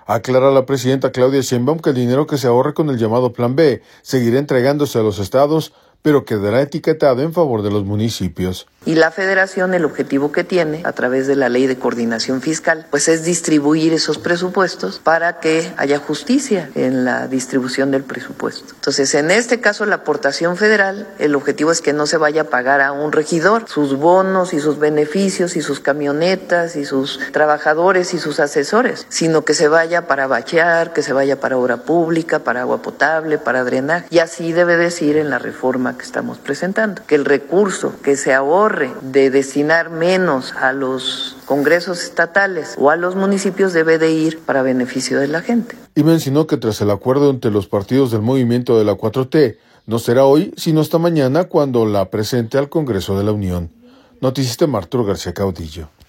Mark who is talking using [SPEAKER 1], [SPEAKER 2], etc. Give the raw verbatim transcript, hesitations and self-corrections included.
[SPEAKER 1] Aclara la presidenta Claudia Sheinbaum que el dinero que se ahorre con el llamado Plan B seguirá entregándose a los estados, pero quedará etiquetado en favor de los municipios.
[SPEAKER 2] Y la Federación, el objetivo que tiene, a través de la Ley de Coordinación Fiscal, pues es distribuir esos presupuestos para que haya justicia en la distribución del presupuesto. Entonces, en este caso, la aportación federal, el objetivo es que no se vaya a pagar a un regidor sus bonos y sus beneficios y sus camionetas y sus trabajadores y sus asesores, sino que se vaya para bachear, que se vaya para obra pública, para agua potable, para drenaje. Y así debe decir en la reforma que estamos presentando, que el recurso que se ahorre de destinar menos a los congresos estatales o a los municipios debe de ir para beneficio de la gente.
[SPEAKER 1] Y mencionó que tras el acuerdo entre los partidos del movimiento de la cuatro T, no será hoy, sino hasta mañana cuando la presente al Congreso de la Unión. Noticias de Arturo García Caudillo.